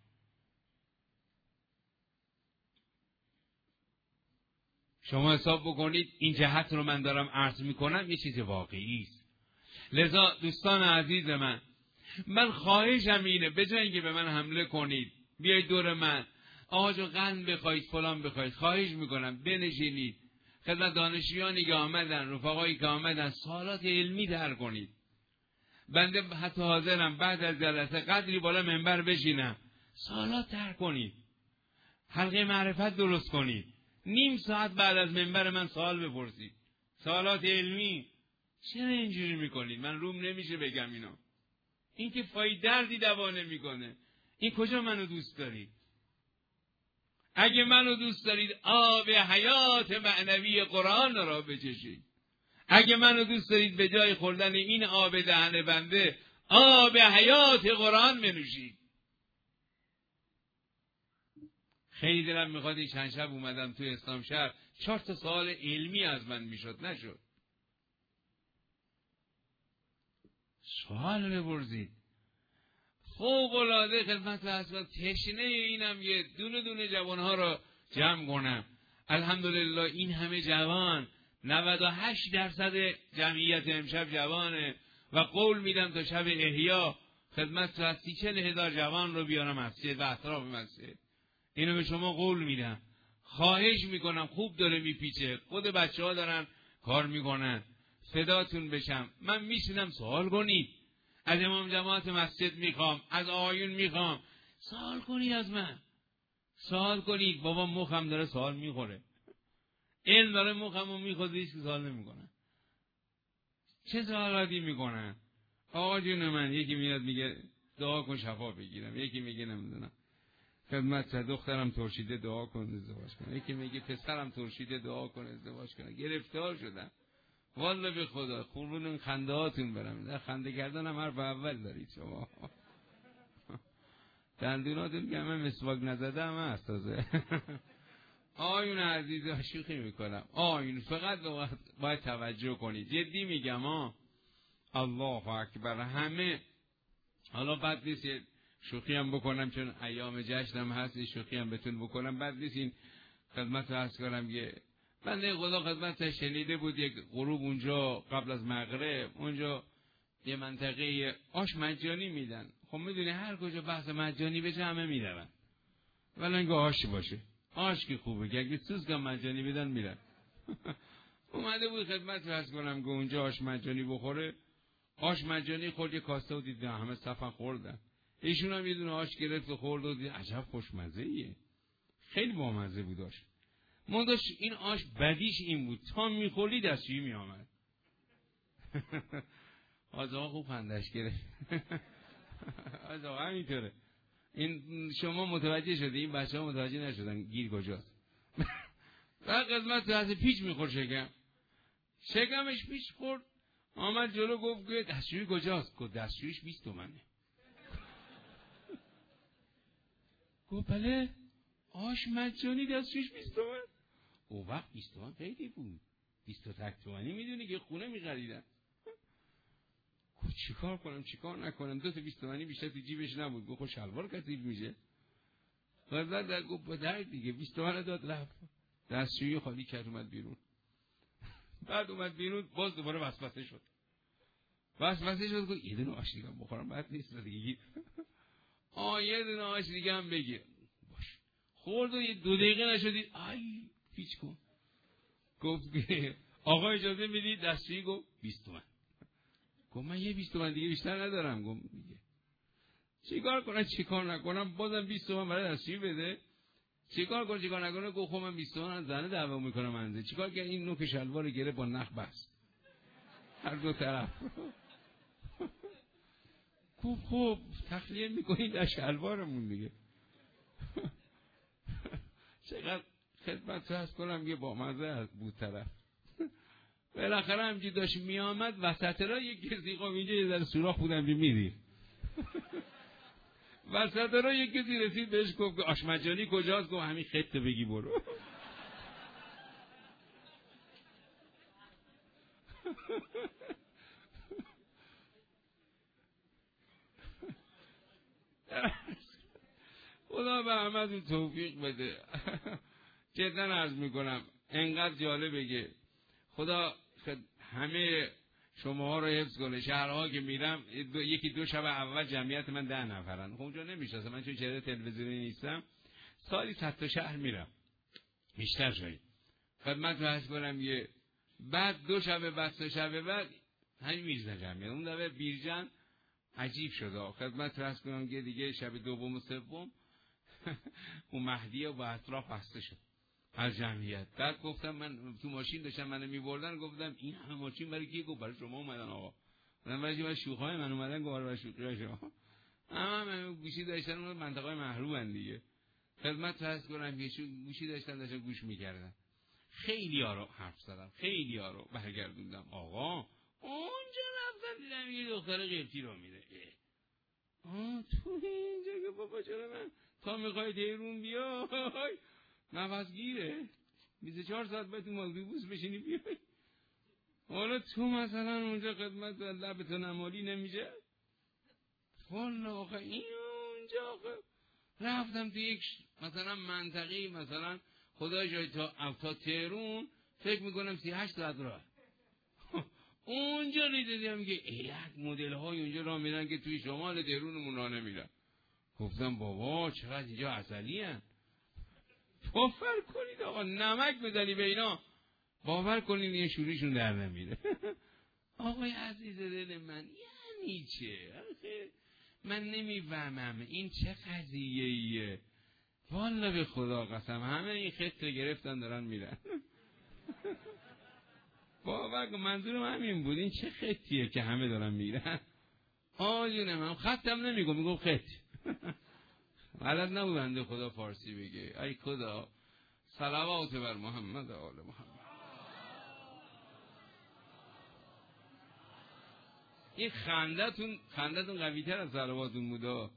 شما حساب بکنید این جهت رو من دارم عرض میکنم یه چیز واقعی است. لذا دوستان عزیز من خواهشم اینه به جای اینکه به من حمله کنید بیایید دور من آقا جو قند بخواید فلان بخواید، خواهش میکنم بنشینید خدمت دانشجویانی که آمدن، رفقایی که آمدن، سوالات علمی در کنید. بنده حتی حاضرم بعد از جلسه قدری بالا منبر بشینم سوالات در کنید، حلقه معرفت درست کنید، نیم ساعت بعد از منبر من سوال بپرسید، سوالات علمی. چرا اینجوری میکنید؟ من روم نمیشه بگم اینا، این که فایده دردی دوا نمیکنه. این کجا منو دوست دارید؟ اگه منو دوست دارید آب حیات معنوی قرآن را بچشید. اگه منو دوست دارید به جای خوردن این آب دهن بنده آب حیات قرآن بنوشید. خیلی دلم میخواد این چند شب اومدم توی اسلام شهر 4 سوال علمی از من میشد، نشد. سوال بپرسید فوق العاده خدمت اصلا تشنه اینم یه دونه دونه جوانها رو جمع کنم. الحمدلله این همه جوان، 98% جمعیت امشب جوانه و قول میدم تا شب احیا خدمت 30-40 جوان رو بیارم مسجد و اطراف مسجد. اینو به شما قول میدم، خواهش میکنم. خوب داره میپیچه، خود بچه ها دارن کار میکنن، فداتون بشم. من میشونم سوال کنید از امام جماعت مسجد، میخوام از آقایون میخوام سوال کنید، از من سوال کنید. بابا مخم داره سوال میخوره، علم داره مخمو میخوره، هیچ که سوال نمیکنن. چه سوالاتی میکنن؟ آقا جون من یکی میاد میگه دعا کن شفا بگیرم، یکی میگه نمیدونم خدمت دخترم ترشیده دعا کن ازدواج کنه، یکی میگه پسرم ترشیده دعا کن ازدواج کنه. گرفتار شدن والله به خدا. قربون این خنده هاتون برم، در خنده کردن هم حرف اول دارید شما. دندوناتون که همه مسواک نزده هم هست تازه. آیون عزیز شوخی میکنم، آیون فقط باید توجه کنید، جدی میگم الله اکبر. همه حالا بد نیست شوخی هم بکنم چون ایام جشنم هست، شوخی هم بتون بکنم، بد نیست این خدمت رو عرض کنم. یه بنده خدا خدمت شنیده بود یک غروب اونجا قبل از مغرب، اونجا یه منطقه آش مجانی میدن. خب میدونی هر کجا بحث مجانی بشه همه میدون، ولی اینکه آش باشه، آش که خوبه، که اگه سوزگم مجانی بدن میرن. اومده بود خدمت رو عرض کنم که اونجا آش مجانی بخوره. آش مجانی خورد، یه کاسته و دید همه صفن خوردن. ایشون هم یه دونه آش گرفت و خورد و دید عجب خوشمزه ایه، خیلی بامزه بود آش. من داشت این آش بدیش این بود تا میخوری دستشویی میامد. از آقا خوب خندش گرفت. از آقا همینطوره. این شما متوجه شده، این بچه ها متوجه نشدن گیر کجاست. و قسمت تو از پیچ میخور شکم. شکمش پیش خورد، آمد جلو گفت که دستشویی کجاست؟ گفت دستشوییش 20 تومنه. گفت بله آش مجانی دستشوییش 20 تومن. او وقت 20 تومن خیلی بود، 20 تومنی میدونی که خونه میخریدن. گفت چیکار کنم چیکار نکنم، 2 تا 20 تومنی بیشتر تو جیبش نبود. گفت خب شلوار کثیف میشه. بعد گفت با درد دیگه 20 تومن داد رفت، دستشویی خالی کرد اومد بیرون. بعد اومد بیرون باز دوباره وسوسه شد. گفت یه دونه آش دیگه هم بخورم بعد نیست دیگه. یه دونه آش دیگه هم بگیر. باش. خورد و 2 دقیقه نشدید ای پیچ کن. گفت که آقا اجازه میدید؟ دستشویی گفت 20 تومن. گفت من یه 20 تومن دیگه بیشتر ندارم. گفت میگه چیکار کنم چیکار نکنم؟ بازم 20 تومن برای دستشویی بده. چیکار کنم چیکار نکنم؟ گفت خب من 20 تومن زنه دعوا میکنم منزه. چیکار کنم؟ این نوک شلوار گره با نخ بست هر دو طرف. گفت خب تخلیه میکنید از شلوارمون دیگه. چقدر خدمت هست کنم یه با مزه از بود طرف. بالاخره همچی داشت میامد وسط را یک کسی قام اینجا یه در سوراخ بودم میدید. وسط را یک کسی رسید بهش گفت که آش مجانی کجاست؟ گفت همین خطه بگی برو. خدا به همه توفیق بده. جدا عرض میکنم انقدر جالبه که خدا همه شماها رو حفظ کنه. شهرها که میرم 1-2 شب اول جمعیت من 10 نفرن. خب اونجا نمیشناسم من چون چهره تلویزیونی نیستم. سالی 100 تا شهر میرم بیشتر جایی خدمت رو حفظ کنم. یه بعد 2 شب بعد 3 شب بعد همین میرزن جمعیت. اون دفعه بیرجن عجیب شده. خدمت رو حفظ کنم که دیگه شب دوم و سوم اون مهدی با اطراف بسته شد از جمعیت. بعد گفتم من تو ماشین داشتم منو میبردن، گفتم این همه ماشین برای کی؟ گفت برای شما اومدن آقا. من برای شوخای من اومدن. گفت برای شوخی شما. همه گوشی داشتن اون منطقه محرومن دیگه. خدمت عرض کنم یه گوشی داشتن گوش میکردن. خیلی ها رو حرف زدم، خیلی ها رو برگردوندم. آقا اونجا رفتم دیدم یه دختر قبطی رو میره. تو اینجا که بابا چرا من تا میخوای تهرون بیای نفسگیره 24 ساعت باید تو اتوبوس بشینی بیای. حالا تو مثلا اونجا خدمت لبتو نمالی نمیشه؟ والا آخه این اونجا آخه رفتم تو یک مثلا منطقی مثلا خدا جای تا تهرون فکر میکنم 38 ساعت راه. اونجا دیدم که یک مدل های اونجا راه میرن که توی شمال تهرونمون راه نمیرن. گفتم بابا چقدر اینجا عسلی هن. باور کنید آقا نمک بزنی به اینا باور کنید یه شوریشون در نمیره. آقای عزیز دل من یعنی چه؟ من نمیفهمم این چه قضیه ایه. والا به خدا قسم همه این خط گرفتن دارن میرن. باور کن منظورم همین بود. این چه خطیه که همه دارن میرن؟ جونم هم خطم نمیگم میگم خط. بلد نبودنده خدا فارسی بگه. ای خدا صلوات بر محمد آل محمد. این خندتون قوی تر از صلواتون بوده.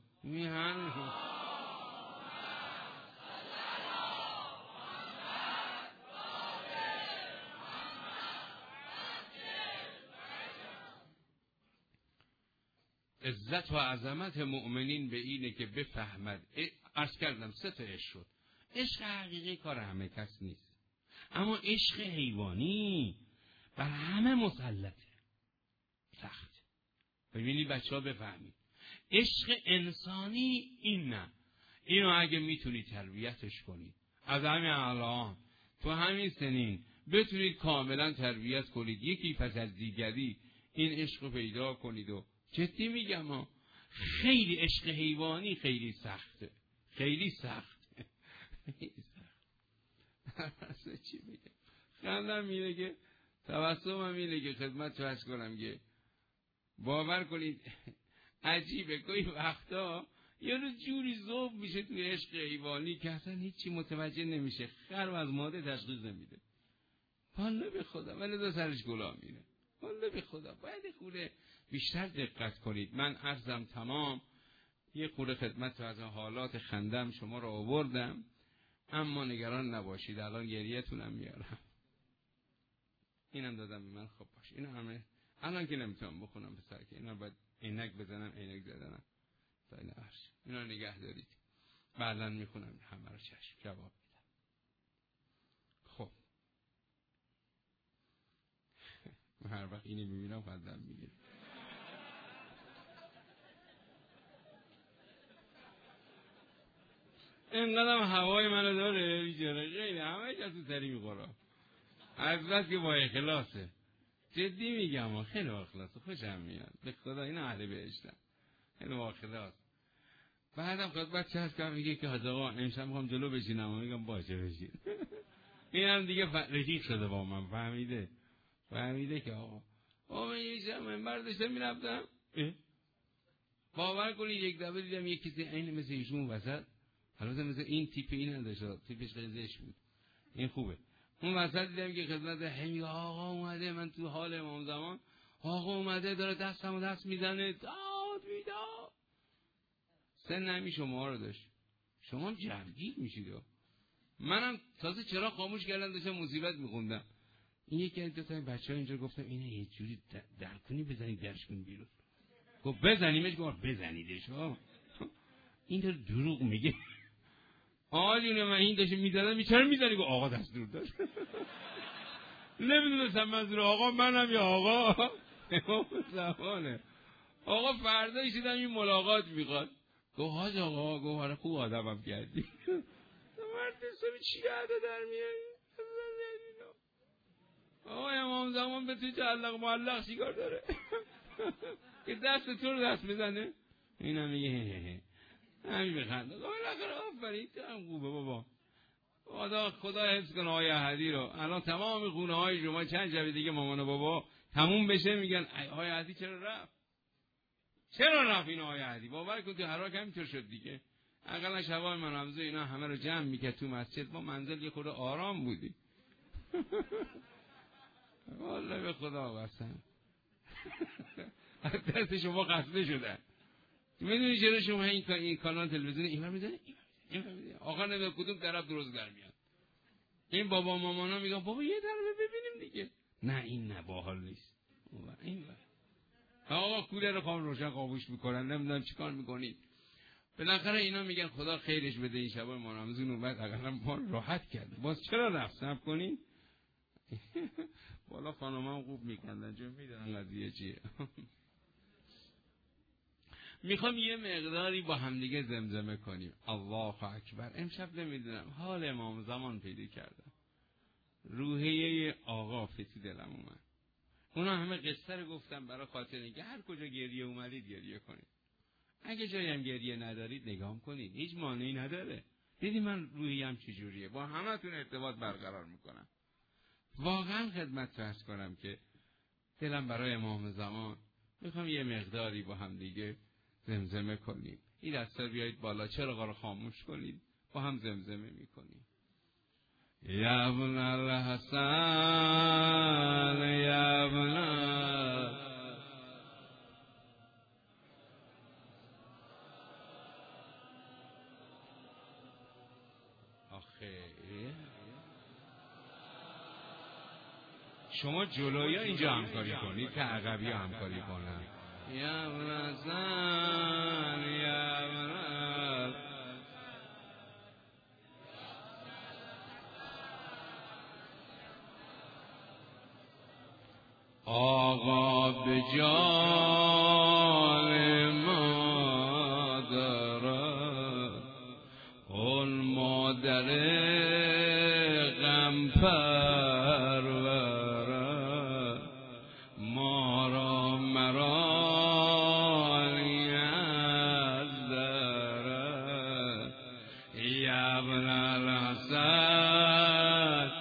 عزت و عظمت مؤمنین به اینه که بفهمد. عرض کردم 3 تا عشق شد. عشق حقیقی کار همه کس نیست، اما عشق حیوانی بر همه مسلطه، سخت. ببینید بچه ها بفهمید عشق انسانی این نه. اینو اگه میتونید تربیتش کنید از همین الان تو همین سنین بتونید کاملا تربیت کنید یکی پس از دیگری این عشق رو پیدا کنید. و جدی میگم ها خیلی عشق حیوانی خیلی سخته، خیلی سخته. چی میگم خندم میره که توسمم اینه که خدمت رو عرض کنم که باور کنید عجیبه گاهی وقتا یه روز جوری ذوب میشه توی عشق حیوانی که اصلا هیچی متوجه نمیشه. خر از ماده تشخیص نمیده. والا به خدا ولی دو سرش گلا میره. والا به خدا باید خوره بیشتر دقت کنید. من عرضم تمام، یه خوره خدمت از حالات خندم شما رو آوردم، اما نگران نباشید الان گریه‌تونم میارم. اینم دادم به من. خب باش اینا همه الان که نمیتونم بخونم پسر که اینا باید عینک بزنم، عینک زدنم تا این عرش. اینا نگه دارید بعداً میخونم همه رو. چشم جواب میدم. خب من هر وقت اینو میبینم قدم میگیره. اینقدر هوای منو داره بیچاره، خیلی همه جا تو سری میخوره. از بس که با اخلاصه، جدی میگم خیلی با اخلاصه، خوشم میاد به خدا. اینا اهل بهشتن، خیلی با اخلاص. بعدم خدمت چه هست کنم میگه که حاج آقا امشب میخوام جلو بشینم. میگم باشه بشین. اینم دیگه رفیق شده با من، فهمیده که آقا من یه شب منبر داشتم میرفتم، باور کنید یک دفعه دیدم یک کسی عین مثل ایشون وسط، البته مثل این تیپ این نداشته، تیپش خیلی زشت بود، این خوبه. اون وسط دیدم که خدمت میگه آقا اومده، من تو حال امام زمان، آقا اومده داره دستمو دست میزنه، داد میداد. سن نمی شما رو داشت، شما هم جمعگیر میشید. منم تازه چرا خاموش کردم داشتم مصیبت میخوندم. این یکی از دوستای بچه‌ها اینجا گفتم اینه یه جوری در کنی بزنید درش کن بیرون. گفت بزنیمش. گفت بزنیدش. این داره دروغ میگه. آقا جون من این داشته میزدم، چرا میزنی؟ گفت آقا دست دور داشت. نمیدونستم منظور آقا منم یا آقا امام زمانه. آقا فردا شدم این ملاقات میخواد. گفت حاج آقا، گفت آره خوب آدمم کردی. مرد حسابی چی عده در میاری؟ آقا امام زمان به توی تعلق معلق چیکار داره؟ که دست تو رو دست بزنه؟ اینم میگه همین بخنده. بالاخره آفرین تو هم خوبه بابا. خدا حفظ کنه آقای احدی رو. الان تمام خونه های شما چند شب دیگه مامان و بابا تموم بشه میگن آقای احدی چرا رفت؟ چرا رفت این آقای احدی؟ باور کن تو هراک همینطور شد دیگه. اقلا شبای من رمضان اینا همه رو جمع میکرد تو مسجد، ما منزل یه خورده آرام بودی. والله به خدا قسم از دست شما قصده شدن. میدونی چرا شما این کانال تلویزیون اینور میزنی؟ آقا نمیده کدوم طرف درست در میاد. این بابا مامانا میگن بابا یه طرف ببینیم دیگه. نه این نه باحال نیست. این آقا کولر رو خواهم روشن خاموش میکنن، نمیدونم چیکار میکنید. بالاخره اینا میگن خدا خیرش بده این شبای ما رمضان اومد اقلا ما راحت کرد. باز چرا رفت صبر کنین؟ بالا خانمام خوب میکندن چون میدونن قضیه چیه. میخوام یه مقداری با همدیگه زمزمه کنیم الله اکبر. امشب نمیدونم حال امام زمان پیدا کردم، روحیه آقا فتی دلم اومد. اونا همه قصه رو گفتم برای خاطر اینکه هر کجا گریه اومدید گریه کنید، اگه جایی هم گریه ندارید نگاه کنید، هیچ مانعی نداره. دیدی من روحیم چجوریه، با همه تون ارتباط برقرار میکنم. واقعا خدمت عرض کنم که دلم برای امام زمان، میخوام یه مقداری با هم دیگه زمزمه کنیم. این دستا بیایید بالا، چراغا رو خاموش کنید، با هم زمزمه میکنیم. یا ابن الحسن یا ابن آخه شما جلویا اینجا همکاری کنید که عقبی همکاری کنن. یا ابن الحسن یا ابن آقا به جان مادر اون مادر غم پرور ما را مرانی از در یا ابن الحسن.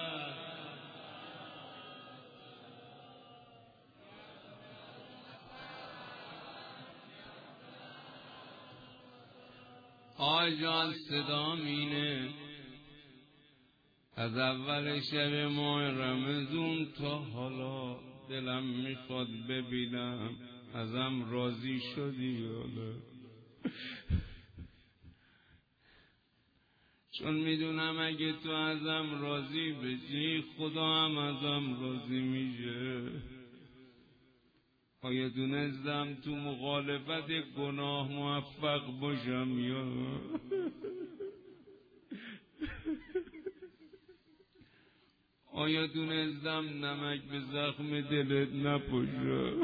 آجان صدا مینه از اول شب ماه رمضان تا حالا دلم میخواد ببینم ازم راضی شدی یا نه. چون میدونم اگه تو ازم راضی بشی خدا هم ازم راضی میشه. آیا دونستم تو مخالفت گناه موفق باشم یا آیا دونستم نمک به زخم دلت نپاشه.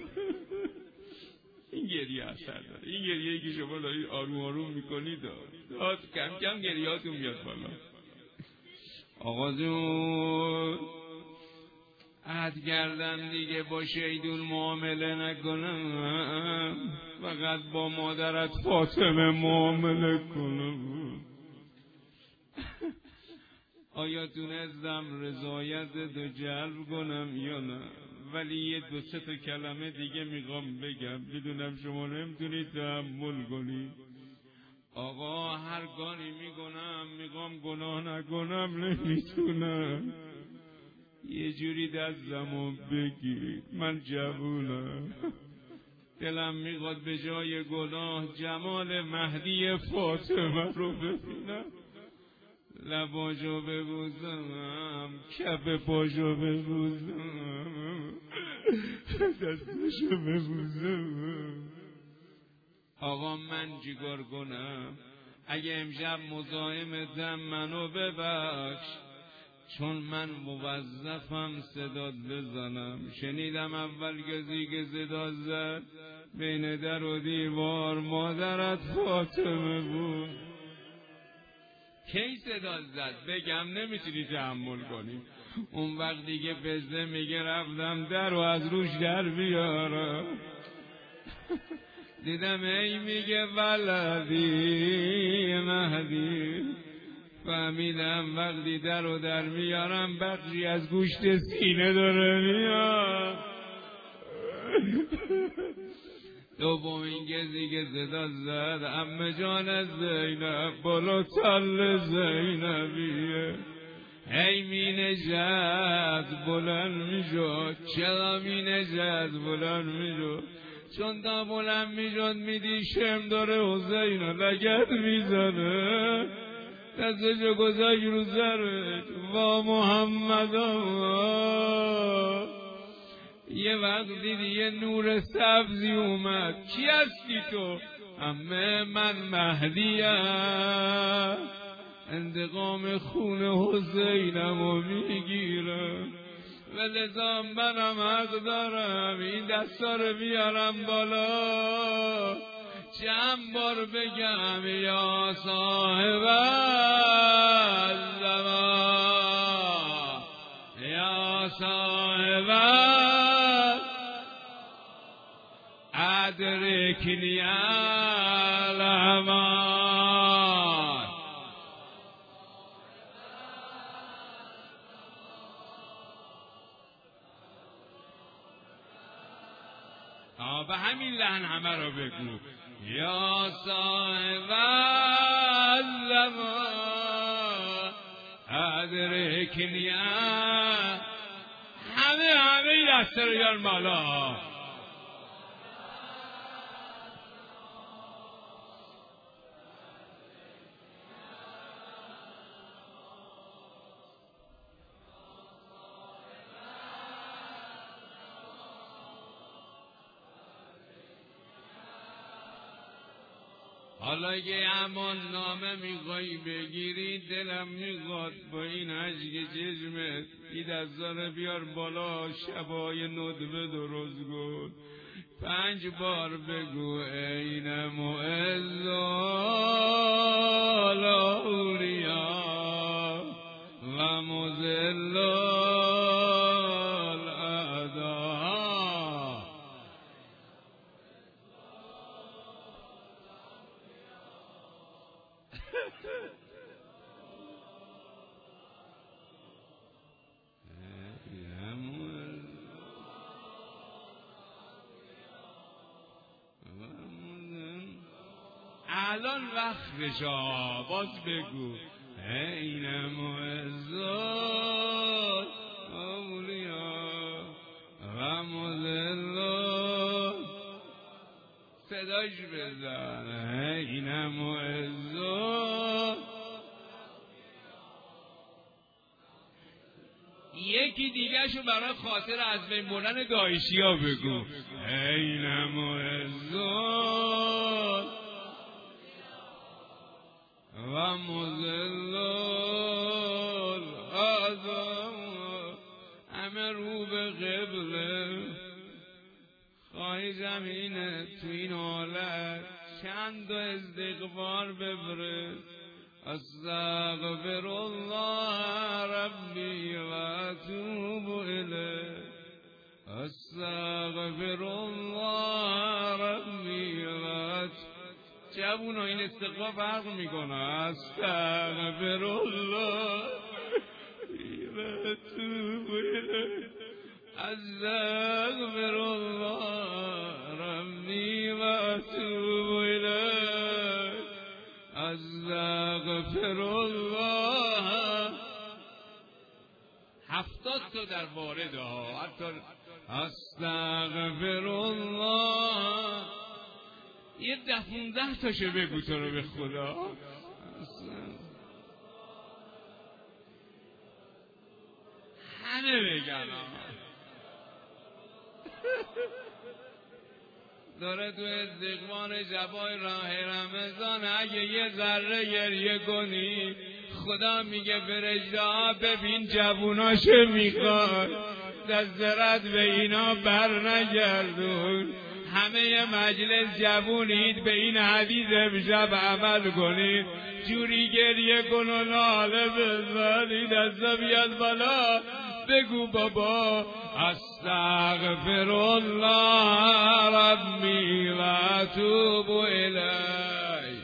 این گریه اثر داره. این گریه که شما دارید آروم آروم میکنید داد کم کم گریهاتون میاد بالا. آقا جون عهد کردم دیگه با شیطون معامله نکنم، فقط با مادرت فاطمه معامله کنم. آیا تونستم رضایت تو جلب کنم یا نه؟ ولی یه دو سه تا کلمه دیگه میخوام بگم، میدونم شما نمیتونید تحمل کنید. آقا هر کاری میکنم میخوام گناه نکنم نمیتونم. یه جوری دستمو بگیر، من جوونم، دلم میخواد به جای گناه جمال مهدی فاطمه رو ببینم. لباشو ببوسم، کف پاشو ببوسم، دستشو ببوسم. آقا من چیکار کنم؟ اگه امشب مزاحمتم منو ببخش، چون من موظفم صدات بزنم. شنیدم اول کسی که صدات زد بین در و دیوار مادرت فاطمه بود. کی صدات زد؟ بگم نمیتونی تحمل کنی. اون وقت دیگه پزده میگه رفتم در و از روش در بیارم. دیدم ای میگه ولدی مهدی. فهمیدم وقتی در و در میارم بخشی از گوشت سینه داره میاد. دومین کسی که صدا زد عمه جان زینب بالا تل زینبیه. هی می نشد بلند می شد، چرا می نشد بلند می شد؟ چون تا بلند می شد می دی شم داره حسین لگد می زنه، دستشو گذاشت رو سرش و محمد یه وقت دیدی یه نور سبزی اومد. کی هستی تو؟ عمه من مهدیم، انتقام خون حسینمو میگیرم و لذا منم حق دارم این دستا رو بیارم بالا. چند بار بگم یا صاحب الزمان، یا صاحب ادرکنی الامان. به همین لحن همه رو بگو. یا صاحب الزمان ادرکنی. همه دسته رو یار مالا. حالا یه امان نامه میخوایی بگیری، دلم میخواد با این عشق چشمت این دستا رو بیار بالا. شبای ندبه درست کن، 5 بار بگو این معز الاولیا و مذل الاعداء. الان وقتشا باز بگو این معزات اولیا و مذلات صداش بزن این معزات. یکی دیگه شو برای خاطر از بین بردن داعشی ها بگو این معزات و مذلات همه رو به قبله خواهی زمینه تو این حالت چند استغفار ببرد. استغفر الله ربی و اتوب الیه. استغفر الله ربی و جوونا این استغفار فرق میکنه. استغفر الله و اتوب الیه. استغفر الله ربی و اتوب الیه. استغفر الله 70 تا در وارده ها حتی استغفر الله یه 15 تاشو بگو تو رو به خدا. همه بگن داره تو استقبال جبای راه رمضان اگه یه ذره گریه کنی خدا میگه فرشته ببین جووناشو میخواد دست رد به اینا بر نگردون. همه مجلس جوونید به این حدیث امشب عمل کنید. جوری گریه کن و ناله بزنید دستا بیاد بالا بگو بابا استغفر الله ربی و اتوب الیه.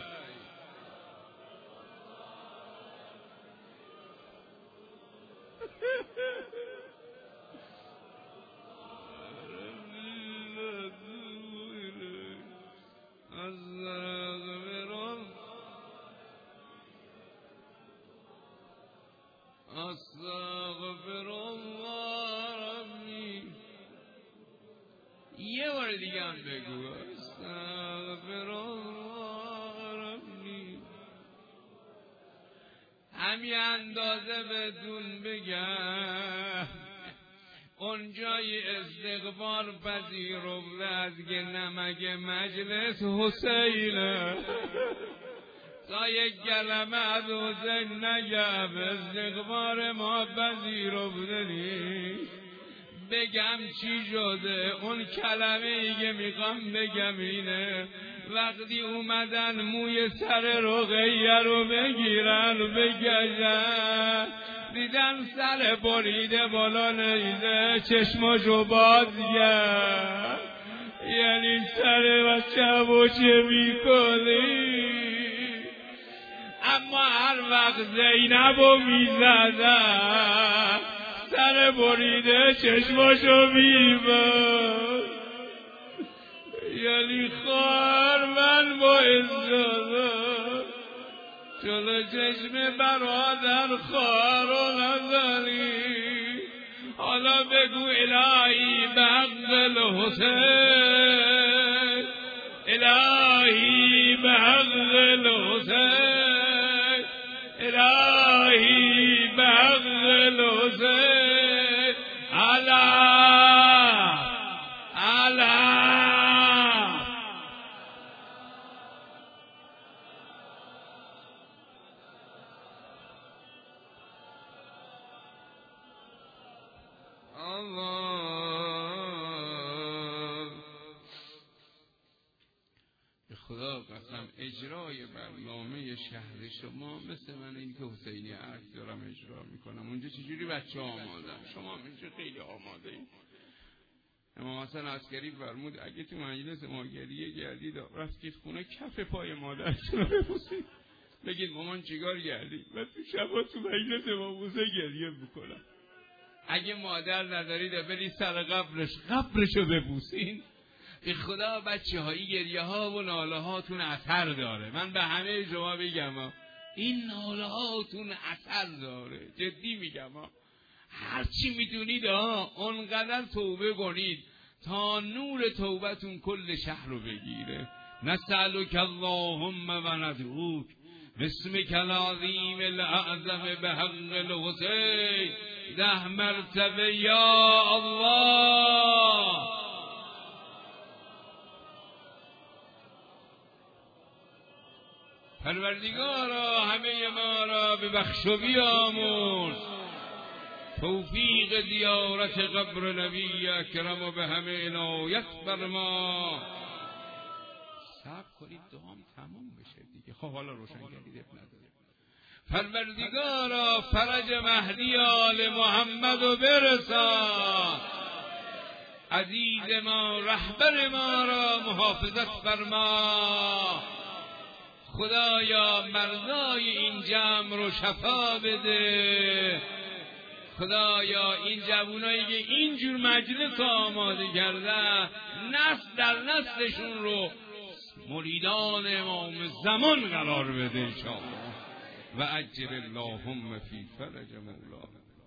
استغفر الله ربی. یه بار دیگه هم بگو استغفر الله ربی. همین اندازه بدون بگم اونجای استغفار پذیرفته از که نمک مجلس حسینه. تا یک کلمه از حسین نگم استغفار ما پذیرفته نیست. بگم چی شده؟ اون کلمه ای که میخوام بگم اینه وقتی اومدن موی سر رقیه رو بگیرن بکشن دیدن سر بریده بالا نیده چشماشو باز کرد. یعنی سر بچه چه میکنی؟ اما هر وقت زینبو میزدن سر بریده چشماشو میبرد. یعنی خواهر من با اجازه جلو چشم برادر خواهر نزنی. حالا بگو الهی به حق الحسین الهی به حق الحسین الهی به حق الحسین الله الله. خدا قسم اجرای برنامه شهر شما مثل من این که حسینی عرض دارم اجرا میکنم. اونجا چجوری بچه آمادن؟ شما اینجا خیلی آماده این. امام حسن عسکری فرمود اگه تو مجلس ما گریه گردید رفتید خونه کف پای مادرتون رو ببوسید بگید مامان چیکار کردی و تو شبا تو مجلس ما بوسه گریه بکنم. اگه مادر ندارید برید سر قبرشو ببوسین. به خدا بچه هایی گریه ها و ناله هاتون اثر داره. من به همه شما بگم این ناله هاتون اثر داره، جدی میگم هرچی میتونید اونقدر توبه کنید تا نور توبتون کل شهر رو بگیره. نسألک اللهم و ندعوک باسمک العظیم الاعظم بحق الحسین 10 مرتبه یا الله. پروردگارا همه ما را ببخش و بیامرز، توفیق زیارت قبر نبی اکرم و به همه عنایت فرما. صبر کنید دعام تمام بشه دیگه. خب حالا روشن کردید اب نداره. پروردگارا فرج مهدی آل محمد و برسان، عزیز ما رهبر ما را محافظت فرما. خدایا مرضای این جمع رو شفا بده. خدایا این جوانایی که اینجور مجلس آماده کرده نسل در نسلشون رو مریدان امام زمان قرار بده انشاءالله. و اجر اللهم فی فرج مولانا.